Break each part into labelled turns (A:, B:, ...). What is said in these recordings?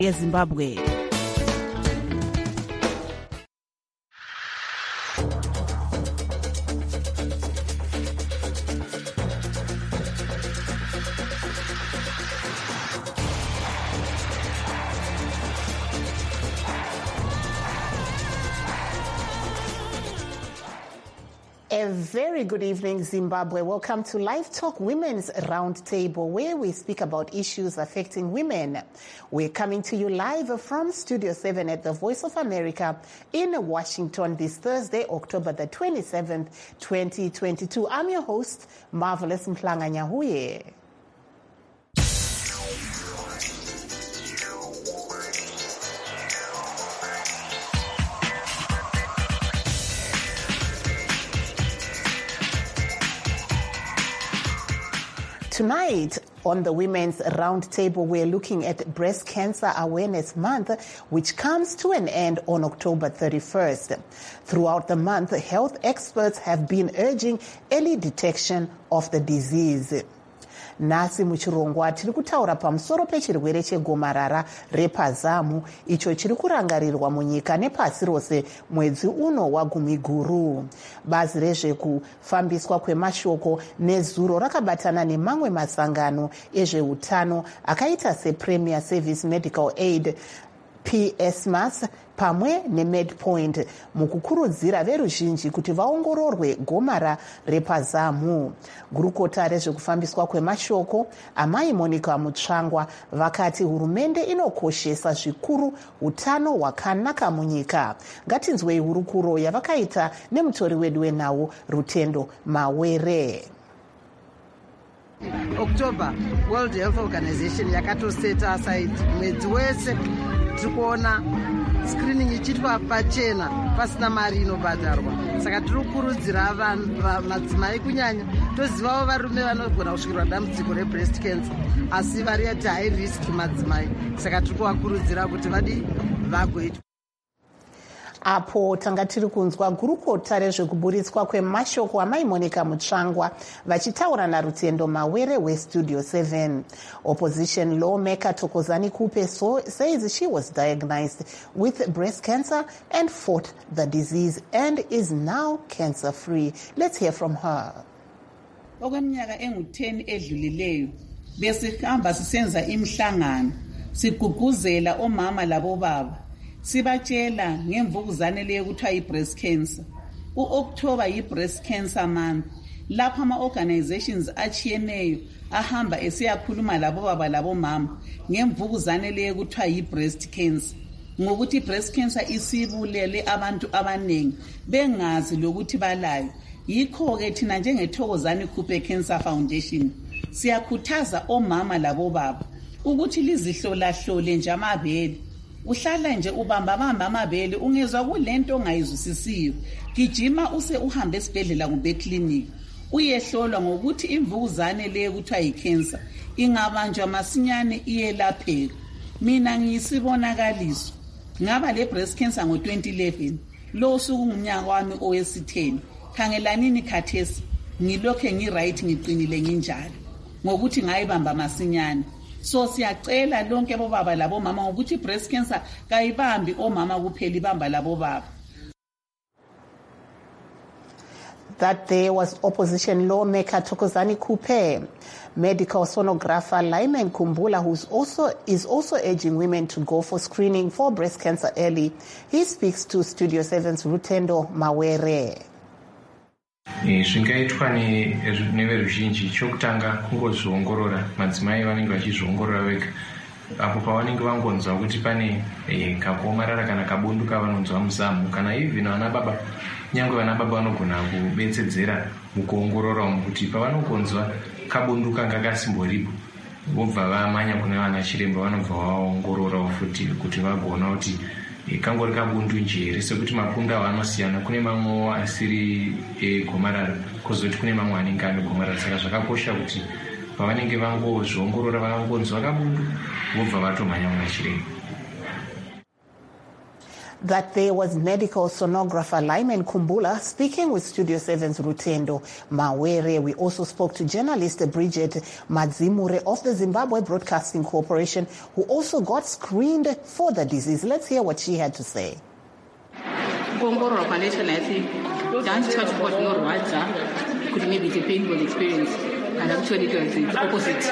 A: yeZimbabwe.
B: A very good evening, Zimbabwe. Welcome to Live Talk Women's Roundtable, where we speak about issues affecting women. We're coming to you live from Studio 7 at the Voice of America in Washington this Thursday, October the 27th, 2022. I'm your host, Marvelous Mhlanga-Nyahuye. Tonight on the Women's Roundtable, we're looking at Breast Cancer Awareness Month, which comes to an end on October 31st. Throughout the month, health experts have been urging early detection of the disease. Nasi muchirongwa tiri kutaura pamusoro pechirwere chegomarara repazamu icho chiri kurangarirwa munyika nepasi rose mwedzi uno wagumiguru. Bazi rezvekufambiswa kwemashoko nezuro rakabatana nemamwe masangano ezveutano akaita sePremier Service Medical Aid PSMAS pamwe neMedPoint mukukurudzira veruzhinji kuti vaongororwe gomara repazamu. Gurukota rezvekufambiswa kwemashoko amai Monica Mutsvangwa vakati hurumende inokoshesa zvikuru utano hwakanaka munyika. Ngatinzwei hurukuro yavakaita nemutori wedu wenhau Rutendo Mawere.
C: October World Health Organization yakatoseta aside mwedzi wese tikuona screening ichitwa pachena pasina mari inobhadharwa. Saka tiri kukurudzira madzimai kunyanya tozivawo varume vanogona kusvikirwa dambudziko rebreast cancer asi vari at high risk madzimai. Saka tiri kuvakurudzira kuti vagoitwa.
B: Apo tanga tiri kunzwa gurukota rezvekuburitswa kwemashoko amai Monica Mutsvangwa vachitaura naRutendo Mawere weStudio 7. Opposition lawmaker Thokozani Kupe says she was diagnosed with breast cancer and fought the disease and is now cancer-free. Let's hear from her.
D: Okweminyaka engu-10 edlulileyo besihamba sisenza imihlangano siguguzela omama labobaba sibatshela ngemvukuzane leyo kuthiwa yi-breast cancer. U-October yi-breast cancer month. Lapha ama-organizations achiyeneyo ahamba esiyakhuluma labobaba labomama ngemvukuzane leyo kuthiwa yi-breast cancer. Ngokuthi i-breast cancer isibulele abantu abaningi bengazi lokuthi balayo. Yikho-ke thina njengeThokozani Kupe Cancer Foundation siyakhuthaza omama labobaba ukuthi lizihlolahlole nje amabele. Uhlala nje ubamba amabele ungezwa kulento ongayizwisisiyo gijima use uhambe esibhedlela kumbe eclinic uyehlolwa ngokuthi imvukuzane leyo kuthiwa yicancer ingabanjwa masinyane iyelapheka. Mina ngiyisibonakaliso ngaba le breast cancer ngo-2011 lo suku ngumnyaka wami owesi-10. Khangelanini khathesi ngilokhe ngiright ngiqinile nginjalo ngokuthi ngayibamba masinyane. So siyacela lonke bobaba labomama ukuthi breast cancer kayibambi omama kuphela ibamba labobaba.
B: That there was opposition lawmaker Thokozani Kupe. Medical sonographer Lyman Kumbula, is also urging women to go for screening for breast cancer early. He speaks to Studio 7's Rutendo Mawere.
E: Zvingaitwa neveruzhinji chokutanga kungozviongorora. Madzimai vanenge vachizviongorora vega apo pavanenge vangonzwa kuti pane kakuomarara kana kabundu kavanonzwa muzamu kana even vana baba. Nyangwe vana baba vanogona kubetsedzera mukuongorora umu kuti pavanogonzwa kabundu kanga kasimboripo vobva vamanya kuna vana chiremba vanobva vaongorora futi kuti vagona kuti kangori kabundu njere sekuti mapundu avo anosiyana. Kune mamwe asiri gomarara kozoti kune mamwe anenge ane gomarara. Saka zvakakosha kuti pavanenge vangozviongorora vangonzwa kabundu vobva vatomhanya kuna chiremba.
B: That there was medical sonographer Lyman Kumbula speaking with Studio 7's Rutendo Mawere. We also spoke to journalist Bridget Madzimure of the Zimbabwe Broadcasting Corporation, who also got screened for the disease. Let's hear what she had to say.
A: Could maybe it's a painful experience, and actually it was the opposite.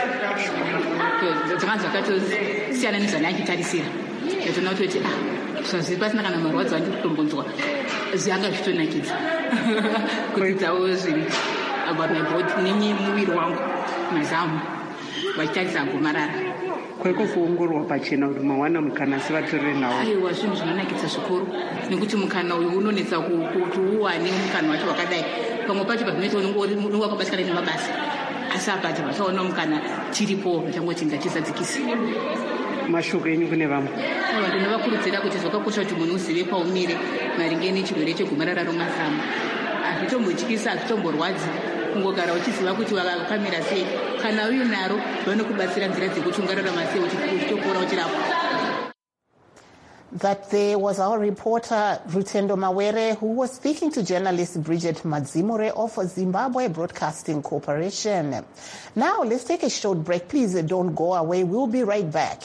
A: So the person can remember what's going to the younger student like it. Because I was about my body, Nini, movie, my Zam, my tax and Gumarara.
F: Kweko kuongorwa pachena kuti mwana mukana sivatore nawo.
A: Aiwa zvinhu zvinonakidza zvikuru nekuti mukana uyu unonetsa kuti uwane mukana wacho wakadai. Pamwe pacho pazvinoita unenge wakabatikana nemabasa. Asi apati vasaona mukana tiripo changoti ngachizadzikisi.
F: Mashoko enyu kune vamwe.
A: Vanhu ndinovakurudzira kuti zvakakosha kuti munhu uzive paumire maringe nechirwere chegomarara romazamu. Hazvitombotyisa, hazvitomborwadzi. Kungogara uchiziva kuti vakamira sei. Kana uyu naro vanokubatsira nzira dzekuti ungararama sei uchitopora uchirapwa.
B: That there was our reporter Rutendo Mawere, who was speaking to journalist Bridget Madzimure of Zimbabwe Broadcasting Corporation. Now let's take a short break. Please don't go away. We'll be right back.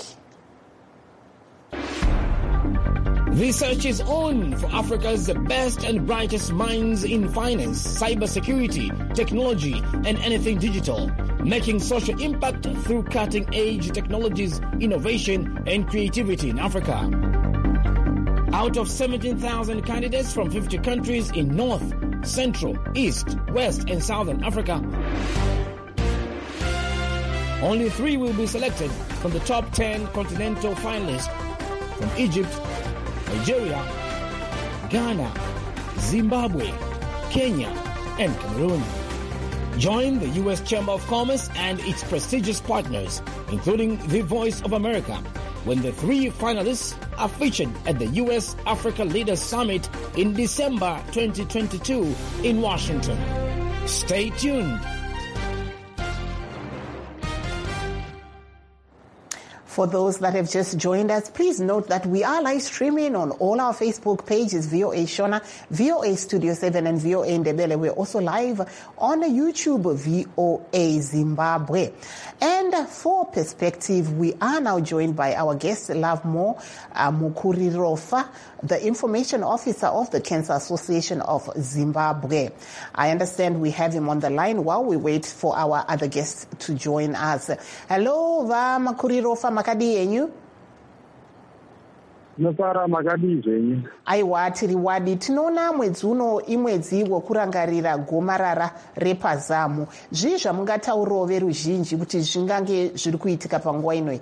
G: Research is on for Africa's best and brightest minds in finance, cybersecurity, technology, and anything digital, making social impact through cutting-edge technologies, innovation, and creativity in Africa. Out of 17,000 candidates from 50 countries in North, Central, East, West, and Southern Africa, only 3 will be selected from the top 10 continental finalists from Egypt, Nigeria, Ghana, Zimbabwe, Kenya, and Cameroon. Join the U.S. Chamber of Commerce and its prestigious partners, including the Voice of America, when the 3 finalists are featured at the U.S. Africa Leaders Summit in December 2022 in Washington. Stay tuned.
B: For those that have just joined us, please note that we are live streaming on all our Facebook pages, VOA Shona, VOA Studio 7, and VOA Ndebele. We're also live on YouTube, VOA Zimbabwe. And for perspective, we are now joined by our guest, Lovemore Mukurirofa, the Information Officer of the Cancer Association of Zimbabwe. I understand we have him on the line while we wait for our other guests to join us. Hello, Mukurirofa, makadi yenyu?
H: Nopara makadi zvenyu.
B: Aiwa, tiri wadi. Tinoona mwedzi uno imwedzi wekurangarira gomarara repazamu. Zvii zvamungataurawo veruzhinji kuti zvingange zviri kuitika panguva inoi?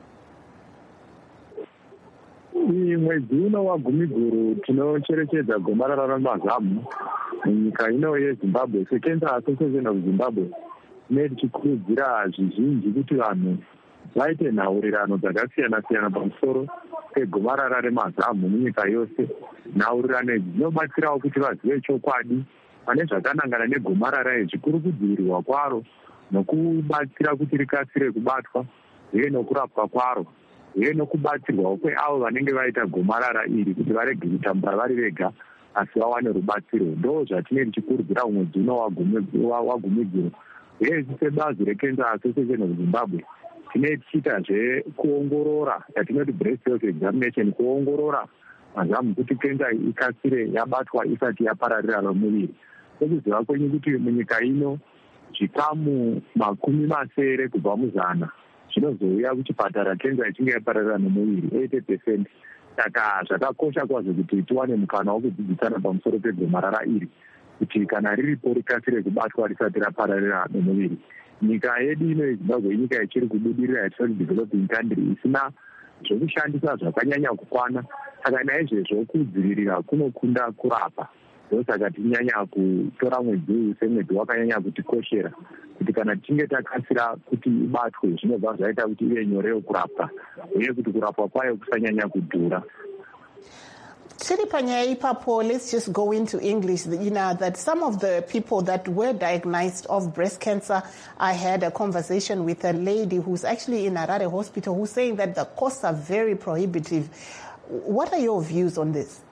H: Mwedzi uno wagumiguru tinocherechedza gomarara remazamu munyika ino yeZimbabwe. Cancer Association of Zimbabwe tichikurudzira zvizhinji kuti vanhu vaite nhaurirano dzakasiyana-siyana pamusoro pegomarara remazamu munyika yose. Nhaurirano idzi dzinobatsirawo kuti vazive chokwadi pane zvakanangana negomarara iri, zvikuru kudzivirirwa kwaro nokubatsira kuti rikasire kubatwa uye nokurapwa kwaro uye nokubatsirwawo kweavo vanenge vaita gomarara iri kuti varege kutambura vari vega asi vawane rubatsiro. Ndo zvatine tichikurudzira mwedzi uno wagumigiro. Uye sebazi reCancer Association of Zimbabwe tine tichiitazve kuongorora yatinoti breast health examination, kuongorora mazamu kuti kenza ikasire yabatwa isati yapararira nomuviri. Sekuziva kwenyu kuti munyika ino zvikamu 70 kubva muzana zvinozouya kuchipatara kenza ichinge yapararira nomuviri 80%. Saka zvakakosha kwazvo kuti tiwane mukana wokudzidzisana pamusoro pegomarara iri kuti kana riripo rikasire kubatwa risati rapararira nomuviri. Nyika yedu ino yeZimbabwe inyika ichiri kubudirira yatinoti developing country isina zvokushandisa zvakanyanya kukwana. Saka naizvezvo kudzivirira kunokunda kurapa. Ndosaka tinyanya kutora mwedzi uyu semwedzi wakanyanya kutikoshera kuti kana tichinge takasira kuti ibatwe zvinobva zvaita kuti ive nyorewo kurapwa uye kuti kurapwa kwayo kusanyanya kudhura.
B: Let's just go into English. You know, that some of the people that were diagnosed of breast cancer, I had a conversation with a lady who's actually in Harare Hospital who's saying that the costs are very prohibitive. What are your views on this?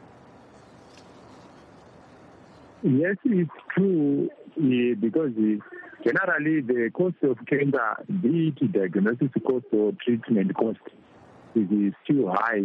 H: Yes, it's true, because generally the cost of cancer, be it diagnosis cost or treatment cost, is still high.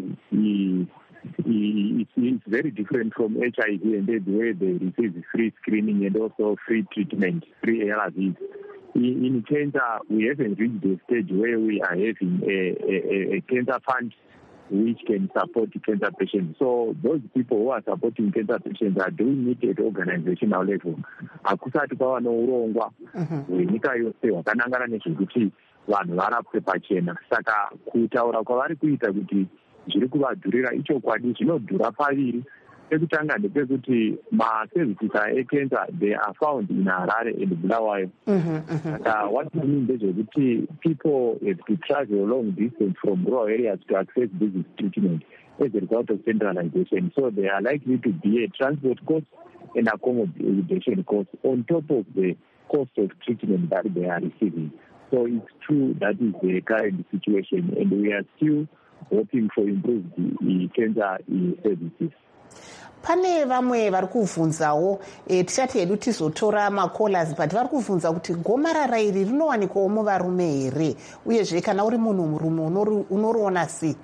H: It's very different from HIV and AIDS, where they receive free screening and also free treatment, free ARVs. In cancer, we haven't reached the stage where we are having a cancer fund which can support cancer patients. So those people who are supporting cancer patients are doing it at organizational level. Hakusati kwava nourongwa hwenyika yose hwakanangana nezvekuti vanhu varapwe pachena. Saka kutaura kwavari kuita kuti zviri kuvadhurira ichokwadi, zvinodhura paviri. Pekutanga ndepekuti maservices ecancer, they are found in Harare and Bulawayo. What it means is that people have to travel a long distance from rural areas to access this treatment as a result of centralization. So they are likely to be a transport cost and accommodation cost on top of the cost of treatment that they are receiving. So it's true that is the current situation, and we are still hoping for improved cancer services.
B: Pane vamwe vari kuvhunzawo, tichati hedu tizotora makolas, but vari kuvhunza kuti gomarara iri rinowanikwawo muvarume here, uyezve kana uri munhu murume unoriona sei?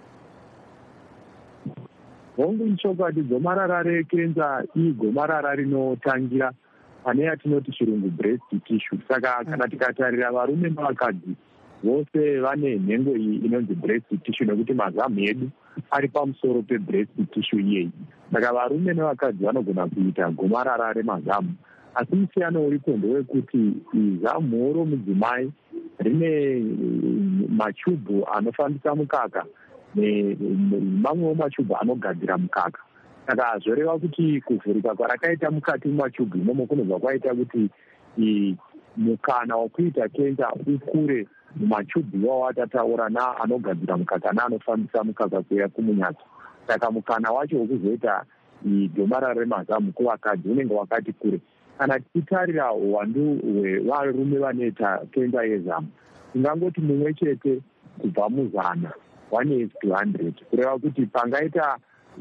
H: Hongu nchokwadi, gomarara rekenza igomarara rinotangira pane yatinoti chirungu breast tissue. Saka kana tikatarira varume navakadzi vose vane nhengo iyi inonzi breast tissue, nekuti mazamu edu ari pamusoro pebreast tissue iyeyi. Saka varume nevakadzi vanogona kuita gomarara remazamu, asi musiyano uripo ndewekuti zamu romudzimai rine machubhu anofambisa mukaka nemamwewo machubhu anogadzira mukaka. Saka zvoreva kuti kuvhurika kwarakaita mukati mumachubhu imomo kunobva kwaita kuti mukana wekuita kenza ukure mumachubhu iwawo atataura naanogadzira mukaka naanofambisa mukaka kuya kumunyatso. Saka mukana wacho wekuzoita gomarara remazamu kuvakadzi unenge wakati kure. Kana tichitarira uwandu hwevarume vanoita kenza yezamu, tingangoti mumwe chete kubva muzana 1 to 100, kureva kuti pangaita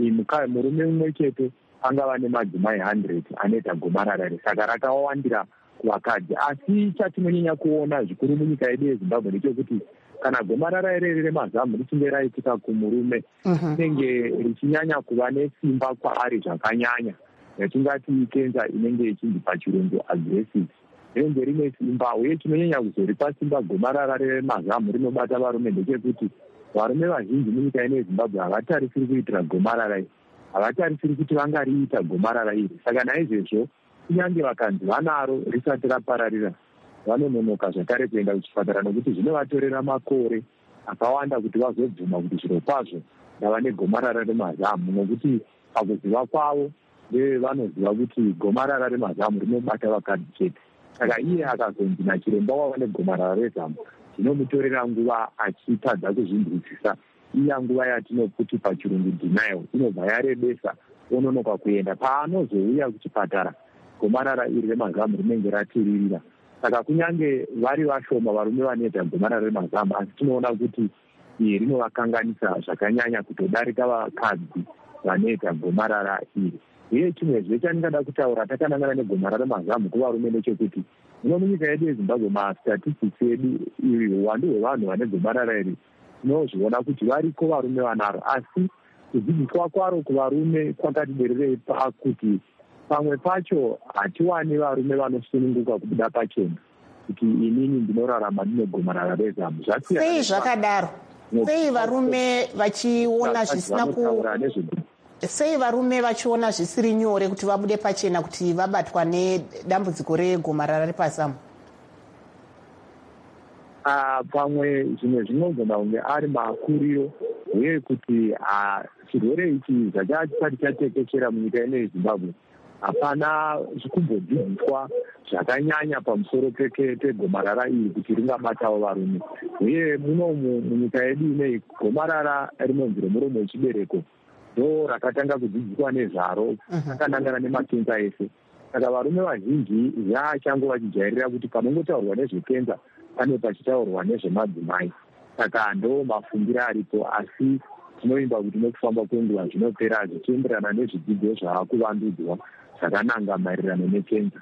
H: murume mumwe chete angava nemadzimai 100 anoita gomarara iri. Saka rakawandira kuvakadzi, asi chatinonyanya kuona zvikuru munyika yedu yeZimbabwe ndechekuti kana gomarara ireri remazamu richinge raitika kumurume, rinenge richinyanya kuva nesimba kwaari zvakanyanya, yatingati kenza inenge ichinzi pachirungu aggressive. Rinenge rine simba, uye chinonyanya kuzoripa simba gomarara remazamu rinobata varume ndechekuti varume vazhinji munyika ino yeZimbabwe havatarisiri kuitira gomarara iri, havatarisiri kuti vangariita gomarara iri. Saka naizvozvo kunyange vakanzi vanaro risati rapararira, vanononoka zvakare kuenda kuchipatara, nokuti zvinovatorera makore akawanda kuti vazobvuma kuti zviro kwazvo ndava negomarara remazamu, nokuti pakuziva kwavo vanoziva kuti gomarara remazamu rinobata vakadzi chete. Saka iye akazonzi nachiremba wava negomarara rezamu, zvinomutorera nguva achitadza kuzvinzwisisa. Iya nguva yatinokuti pachirungu denial inobva yarebesa, ononoka kuenda. Paanozouya kuchipatara, gomarara iri remazamu rinenge ratiririra. Saka kunyange vari vashoma varume vanoita gomarara remazamu, asi tinoona kuti rinovakanganisa zvakanyanya kutodarika vakadzi vanoita gomarara iri. Uye chimwezve chandingada kutaura takanangana negomarara remazamu kuvarume ndechekuti muno munyika yedu yeZimbabwe mastatistics edu uwandu hwevanhu vane gomarara iri tinozviona kuti variko varume vanaro, asi kudzidziswa kwaro kuvarume kwakatibererei pakuti pamwe pacho hatiwani varume vanosununguka kubuda pachena kuti inini ndinorarama ndine gomarara rezamu.
B: Sei zvakadaro? Sei varume vachiona zvisina sei varume vachiona zvisiri nyore kuti vabude pachena kuti vabatwa nedambudziko regomarara repazamu?
H: Pamwe zvimwe zvinogona kunge ari makuriro, uye kuti chirwere ichi zvachisati chatekeshera munyika ino yeZimbabwe hapana kumbodzidziswa zvakanyanya pamusoro pegomarara iri kuti ringabatawo varume. Uye munomu munyika yedu inei gomarara rinonzi remuromo wechibereko ndo rakatanga kudzidziswa nezvaro akanangana nemakenza ese. Saka varume vazhinji zvachango vachijairira kuti panongotaurwa nezvekenza pane pachitaurwa nezvemadzimai. Saka ndo mafungiro aripo, asi tinoimba kuti nekufamba kwenguva zvinopera zvichienderana nezvidzidzo zvaakuvandudzwa zvakananga maererano nekenza.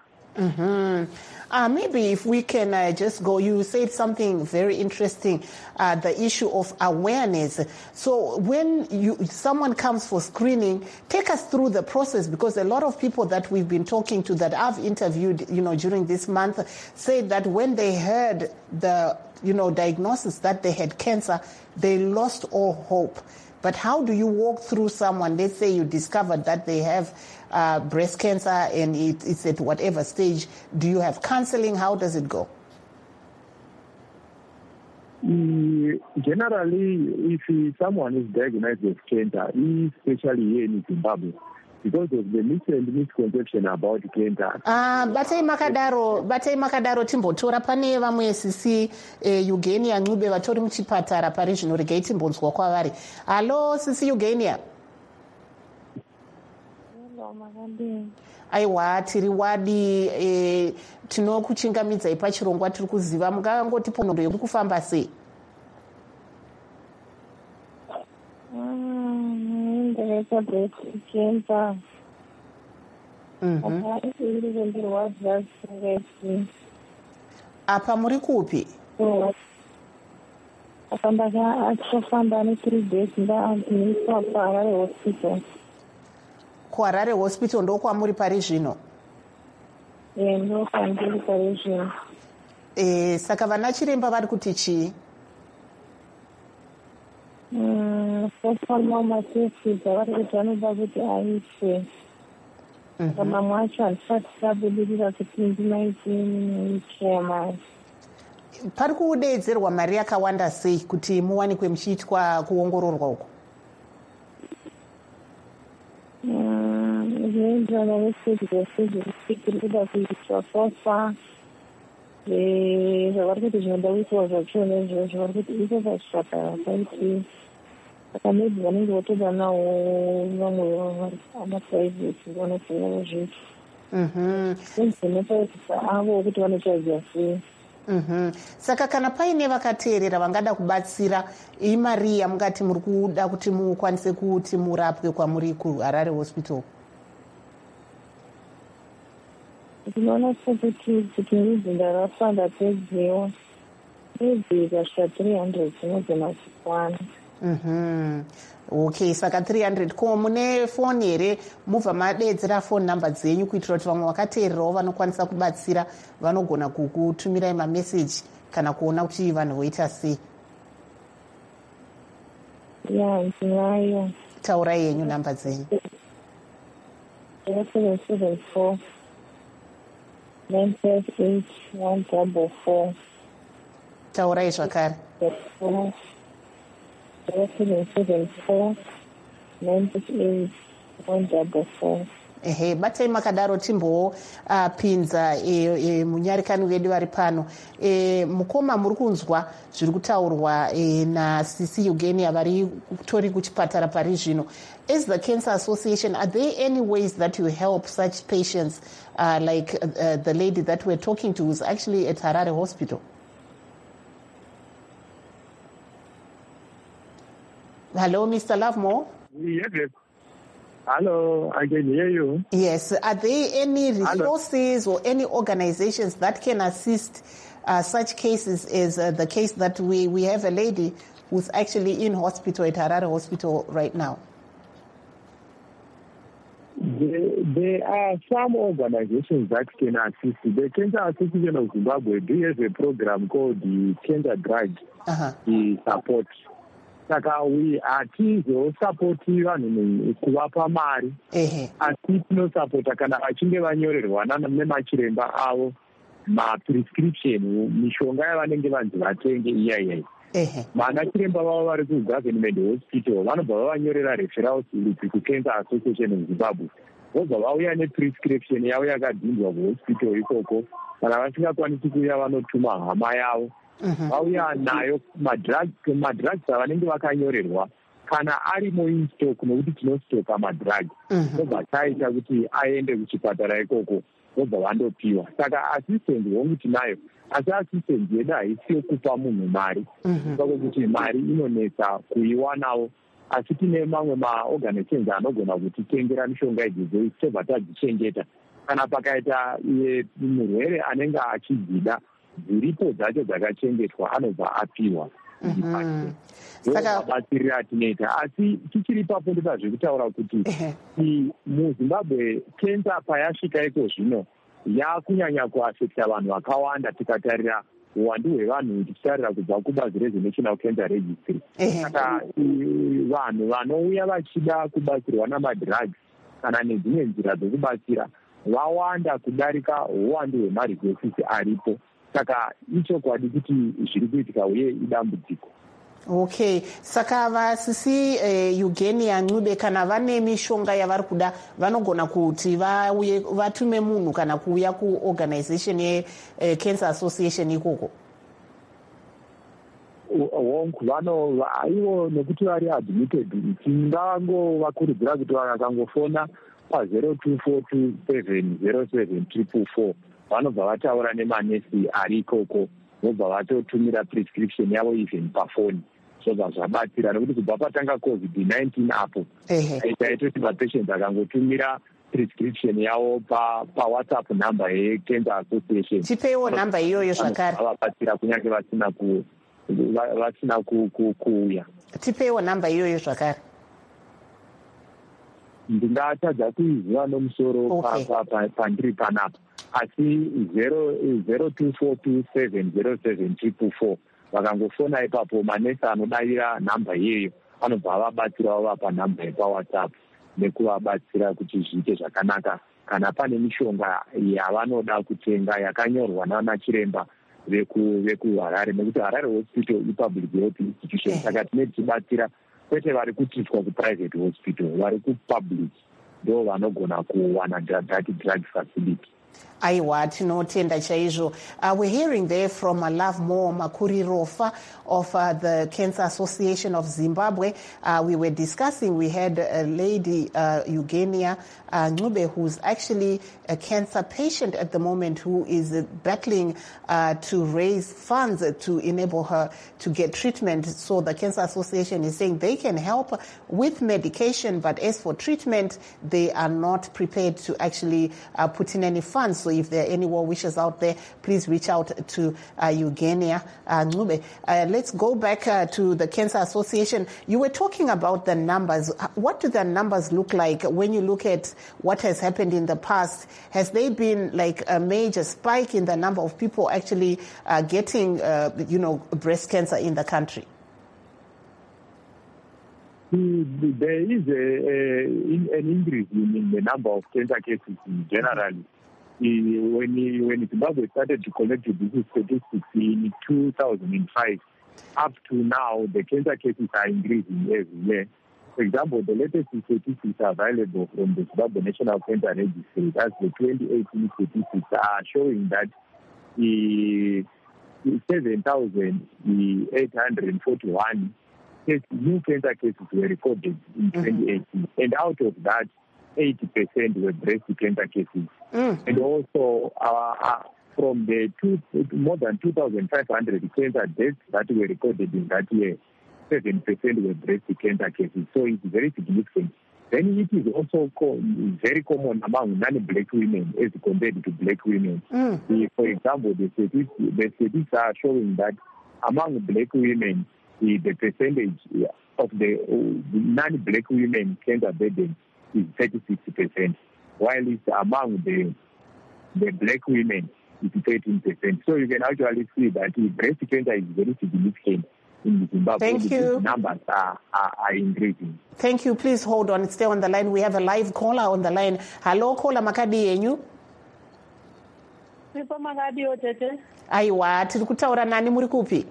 B: Maybe if we can just go, you said something very interesting, the issue of awareness. So when someone comes for screening, take us through the process, because a lot of people that we've been talking to that I've interviewed, during this month, said that when they heard the, diagnosis that they had cancer, they lost all hope. But how do you walk through someone, let's say you discovered that they have breast cancer and it's at whatever stage, do you have counseling? How does it go?
H: Generally, if someone is diagnosed with cancer, especially here in Zimbabwe, because of the misconception about cancer.
B: Batai makadaro timbotora pane vamwe sisi Eugenia Ncube vatori muchipatara pari zvino regai timbonzwa kwavari. Hello sisi Eugenia. Aiwa tiri wadi tinokuchingamidzai pachirongwa tiri kuziva mungangoti ponondo yekufamba sei? Apa muri kupi?
I: Achofamba ne3 days ndaandiniswa kuHarare hospital.
B: kuHarare hospital ndo kwamuri pari zvino?
I: Ndo kwandiri pari zvino.
B: Saka vana chiremba vari kuti chii?
I: Sofama matesi dzavari kuti vanoda kuti aitwe. Saka mamwe acho handisati tabudirira kuti ndimaitini chema.
B: Pari kudeedzerwa mari yakawanda sei kuti muwanikwe muchiitwa kuongororwa uko?
I: Zvinoenderana neseti zvese zviri kuda kuitwa sofa. Zvavari kuti zvinoda kuitwa zvacho nezvozvo vari kuti iko pachipatara paiti. Saka maybe vanenge votoda nawo vamwe amaprivate vanofunga zvizvo. Nezvinopaisa avo kuti vanochaidza sei.
B: Saka kana paine vakateerera vangada kubatsira imari yamungati muri kuda kuti mukwanise kuti murapwe kwamuri kuHarare hospital?
I: Ndinoona kuti ngizinda rafa ndapedzewa maybe kasvika 300 dzinogona kukwana.
B: Okay, saka 300 ko mune phone here mubva madeedzera phone number dzenyu kuitira kuti vamwe vakateererawo vanokwanisa kubatsira vanogona kukutumirai mameseji kana kuona kuti vanhu voita sei?
I: Ndinayo.
B: Taurai yenyu namba dzenyu.
I: 0774 958 144.
B: Taurai zvakare.
I: 0774 958 144.
B: Batai makadaro timbo pinza munyarikani wedu vari pano. Mukoma muri kunzwa zviri kutaurwa naSisi Eugenia vari kutori kuchipatara pari zvino. As the Cancer Association, are there any ways that you help such patients like the lady that we're talking to who's actually at Harare Hospital? Hello, Mr. Lovemore?
H: Yes. Hello, I can hear you.
B: Yes. Are there any resources or any organizations that can assist such cases as the case that we have a lady who's actually in hospital at Harare Hospital right now?
H: There are some organizations that can assist. The Cancer Association of Zimbabwe has a program called the Cancer Drug Support. Saka we hatizosapoti vanhu kuvapa mari asi tinosapota kana vachinge vanyorerwa nemachiremba avo maprescription mishonga yavanenge vanzi vatenge iyaiyi. Vana chiremba vavo vari kugovernment hospital vanobva vavanyorera referral slip kuCancer Association of Zimbabwe, vobva vauya neprescription yavo yakadhinzwa kuhospital ikoko. Kana vasingakwanisi kuuya vanotuma hama yavo vauya nayo madrugs avanenge vakanyorerwa kana arimo instock, nokuti tinostoka madrugs vobva taita kuti aende kuchipatara ikoko vobva vandopiwa. Saka assistance hongu tinayo, asi assistance yedu haisi yokupa munhu mari saka kuti mari inonetsa kuiwanawo asi tine mamwe maorganizations anogona kutitengera mishonga idzodzo tobva tadzichengeta. Kana pakaita murwere anenge achidzida, dziripo dzacho dzakachengetwa anobva apiwa. Ndomabatsiriro atinoita, asi tichiri ipapo ndoda zvekutaura kuti muZimbabwe kenza payasvika iko zvino yakunyanya kuafekta vanhu vakawanda tikatarira uwandu hwevanhu tichitarira kubva kubazi rezvenational cancer registry. Saka vanhu vanouya vachida kubatsirwa namadrugs kana nedzimwe nzira dzokubatsira vawanda kudarika uwandu hwemaresources aripo. Saka ichokwadi kuti zviri kuitika uye idambudziko.
B: Okay, saka vasisi Eugenia Ncube kana vane mishonga yavari kuda vanogona kuti vauye vatume munhu kana kuuya kuorganization yeCancer Association ikoko? Ivo nekuti vari admitted tingangovakurudzira kuti vakangofona pa0242707444 vanobva vataura nemanesi ari ikoko, vobva vatotumira prescription yavo even pafoni. Zvobva zvabatsira nekuti kubva patanga COVID-19 apo taitoti mapatients akangotumira prescription yavo pawhatsapp number yeCancer Association. Tipeiwo namba iyoyo zvakare.
H: Vabatsira kunyange vasina kuuya.
B: Tipeiwo namba iyoyo zvakare.
H: Ndingatadza kuiziva nomusoro pandiri panapa, asi 0242707444 vakangofona ipapo manesi anodavira namba iyeyo vanobva vabatsira vapa namba yepawhatsapp nekuvabatsira kuti zviite zvakanaka. Kana pane mishonga yavanoda kutenga yakanyorwa nana chiremba vekuHarare, nekuti Harare hospital ipublic health institution. Saka tine tichibatsira kwete vari kutiitwa kuprivate hospital, vari kupublic ndo vanogona kuwana drug facility.
B: Aiwa, tinotenda chaizvo. We're hearing there from Love More Makurirofa of the Cancer Association of Zimbabwe. We were discussing, we had a lady, Eugenia Ncube, who's actually a cancer patient at the moment, who is battling to raise funds to enable her to get treatment. So the Cancer Association is saying they can help with medication, but as for treatment, they are not prepared to actually put in any funds. So if there are any well wishes out there, please reach out to Eugenia Ncube. Let's go back to the Cancer Association. You were talking about the numbers. What do the numbers look like when you look at what has happened in the past? Has there been like a major spike in the number of people actually getting, breast cancer in the country?
H: There is an increase in the number of cancer cases generally. When Zimbabwe started to collect these statistics in 2005, up to now, the cancer cases are increasing every year. For example, the latest statistics are available from the Zimbabwe National Cancer Registry. That's the 2018 statistics are showing that 7,841 new cancer cases were recorded in 2018. And out of that, 80% were breast cancer cases. And also from the more than 2,500 cancer deaths that were recorded in that year, 7% were breast cancer cases. So it's very significant. Then it is also very common among non-black women as compared to black women. For example, the statistics are showing that among black women, the percentage of the non-black women cancer burden is 36%, while it's among the black women, it's 13%. So you can actually see that breast cancer is very significant in Zimbabwe.
B: Thank you.
H: The numbers are increasing.
B: Thank you. Please hold on. Stay on the line. We have a live caller on the line. Hello, caller Makadi yenyu.
I: Nipo Makadi otete.
B: Aiwa, tiri kutaura nani muri kupi?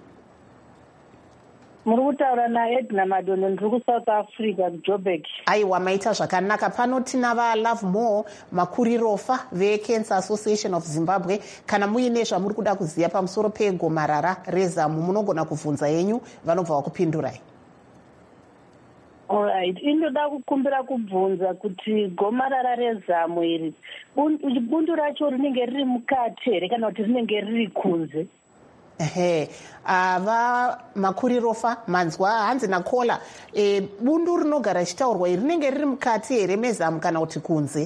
I: Muri kutaura naEdna Madondo, ndiri kuSouth Africa, kuJoburg.
B: Aiwa, maita zvakanaka. Pano tina Love More Makurirofa veCancer Association of Zimbabwe. Kana muine zvamuri kuda kuziva pamusoro pegomarara rezamu, munogona kubvunza yenyu, vanobva vakupindurai.
I: Alright, indoda kukumbira kubvunza kuti gomarara rezamu iri bundu racho rinenge riri mukati here kana kuti rinenge riri kunze?
B: Makurirofa manzwa hanzi nakola bundu rinogara richitaurwa iri rinenge riri mukati here mezamu kana kuti kunze?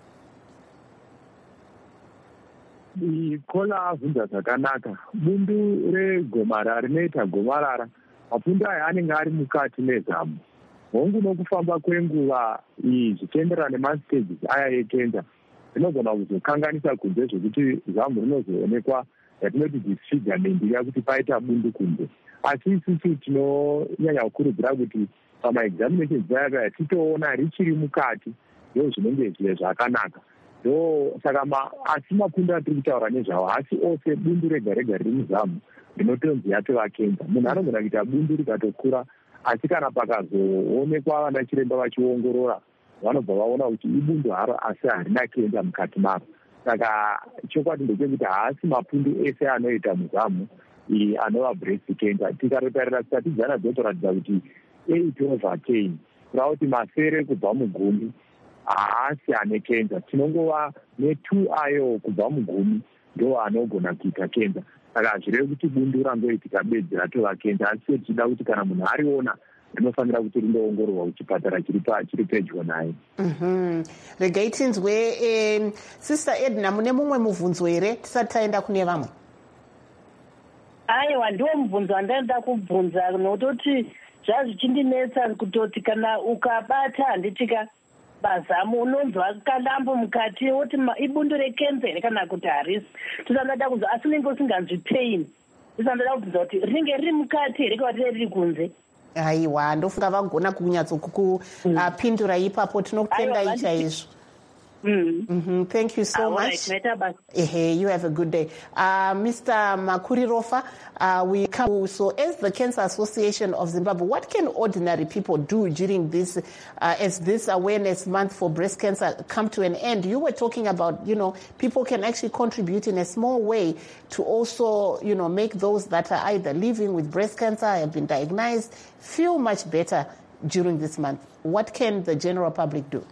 H: Kola avhunza zvakanaka. Bundu regomarara rinoita gomarara, mapundu aya anenge ari mukati mezamu. Hongu nokufamba kwenguva zvichienderana nemastages aya ekenza rinogona kuzokanganisa kunze zvekuti zamu rinozoonekwa yatinoti disfigurement yakuti paita bundu kunze. Asi isusu tinonyanya kukurudzira kuti pamaexaminations aya titoona richiri mukati ndo zvinenge zviri zvakanaka. Ndo saka asi mapundu atiri kutaura nezvawo asi ose bundu rega rega riri muzamu rinotonzi yatovakenza. Munhu anogona kuita bundu rikatokura, asi kana pakazoonekwa vana chiremba vachiongorora vanobva vaona kuti ibundu haro asi harina kenza mukati maro. Saka chokwadi ndechekuti haasi mapundu ese anoita muzamu anova breast cancer. Tikarotarira statistics dzotoratidza kuti 8/10 kurava kuti masere kubva mugumi haasi ane kenza. Tinongova ne2 ayo kubva mugumi ndo anogona kuita kenza. Saka hazvireve kuti bundu rangoitika bedzi ratova kenza, asi tichida kuti kana munhu ariona rinofanira kuti rindoongororwa kuchipatara chiri pedyo naye.
B: Regai tinzwe Sister Edna, mune mumwe mubvunzo here tisati taenda kune vamwe?
J: Aiwa, ndiwo mubvunzo wandaenda kubvunza, nototi zvazvichindinetsa kutoti kana ukabata handitika bazamu unonzwa kalambo mukati woti ibundu rekenza here kana kuti harisi. Tisandada kunzwa asi unenge usinganzwi pain. Tisandada kubvunza kuti rinenge riri mukati here kana kuti riri kunze.
B: Aiwa, ndofunga vagona kunyatsokupindura ipapo. Tinokutendai chaizvo. Thank you so much. You have a good day. Mr. Makurirofa, we come. So as the Cancer Association of Zimbabwe, what can ordinary people do during this, as this awareness month for breast cancer come to an end? You were talking about, people can actually contribute in a small way to also, make those that are either living with breast cancer, have been diagnosed, feel much better during this month. What can the general public do?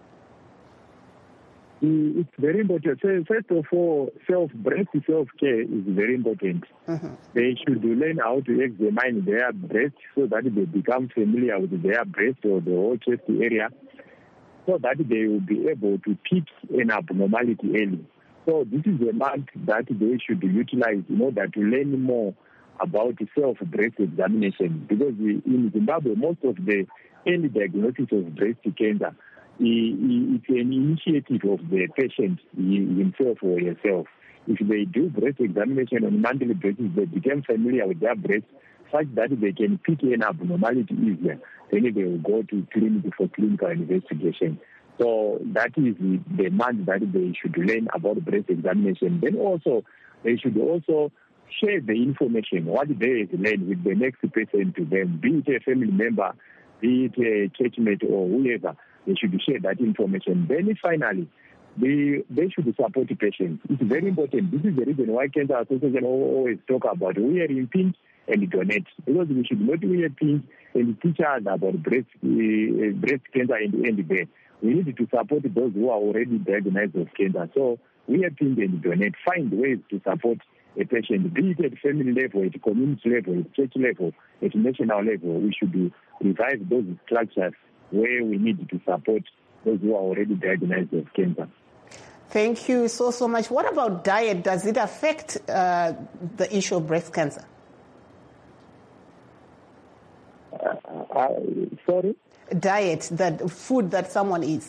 H: It's very important. So first of all, breast self-care is very important. They should learn how to examine their breast so that they become familiar with their breast or the whole chest area, so that they will be able to pick an abnormality early. So this is a month that they should utilize in order to learn more about self-breast examination, because in Zimbabwe, most of the early diagnosis of breast cancer it's an initiative of the patient himself or herself. If they do breast examination on a monthly basis, they become familiar with their breast such that they can pick an abnormality easier. Then they will go to clinic for clinical investigation. So that is the month that they should learn about breast examination. Then also, they should also share the information, what they have learned with the next person to them, be it a family member, be it a churchmate or whoever. They should share that information. Then finally, they should support the patients. It's very important. This is the reason why Cancer Association always talk about wearing pins and donate. Because we should not wear pins and teach us about breast cancer and there. We need to support those who are already diagnosed with cancer. So wear pins and donate. Find ways to support a patient, be it at family level, at community level, at church level, at national level. We should revive those structures where we need to support those who are already diagnosed with cancer.
B: Thank you so much. What about diet? Does it affect the issue of breast cancer?
H: Sorry?
B: Diet, that food that someone eats.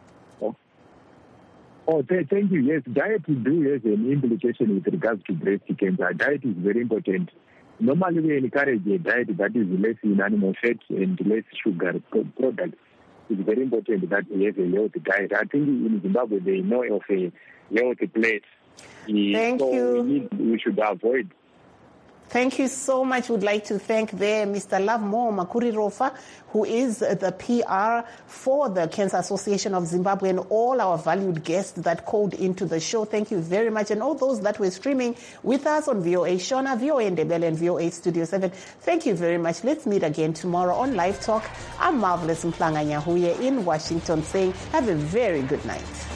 H: Thank you. Yes, diet do has an implication with regards to breast cancer. Diet is very important. Normally, we encourage a diet that is less in animal fat and less sugar products. It's very important that we have a healthy diet. I think in Zimbabwe, they know of a healthy plate.
B: Thank you.
H: We should avoid.
B: Thank you so much. We'd like to thank Mr. Lovemore Makurirofa, who is the PR for the Cancer Association of Zimbabwe, and all our valued guests that called into the show. Thank you very much. And all those that were streaming with us on VOA Shona, VOA Ndebele, and VOA Studio 7. Thank you very much. Let's meet again tomorrow on Live Talk. I'm Marvelous Mplanga Nyahuye in Washington saying have a very good night.